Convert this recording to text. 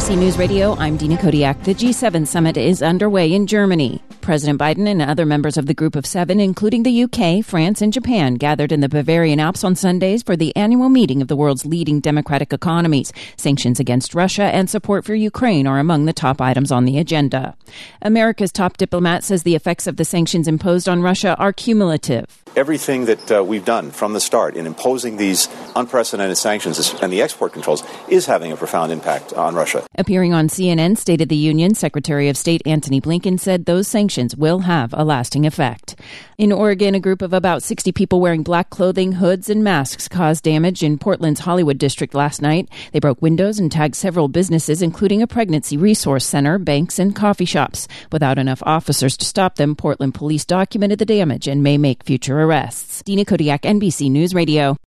NBC News Radio, I'm Dina Kodiak. The G7 summit is underway in Germany. President Biden and other members of the Group of Seven, including the UK, France, and Japan, gathered in the Bavarian Alps on Sundays for the annual meeting of the world's leading democratic economies. Sanctions against Russia and support for Ukraine are among the top items on the agenda. America's top diplomat says the effects of the sanctions imposed on Russia are cumulative. Everything that we've done from the start in imposing these unprecedented sanctions and the export controls is having a profound impact on Russia. Appearing on CNN State of the Union, Secretary of State Antony Blinken said those sanctions will have a lasting effect. In Oregon, a group of about 60 people wearing black clothing, hoods, and masks caused damage in Portland's Hollywood district last night. They broke windows and tagged several businesses, including a pregnancy resource center, banks, and coffee shops. Without enough officers to stop them, Portland police documented the damage and may make future arrests. Dina Kodiak, NBC News Radio.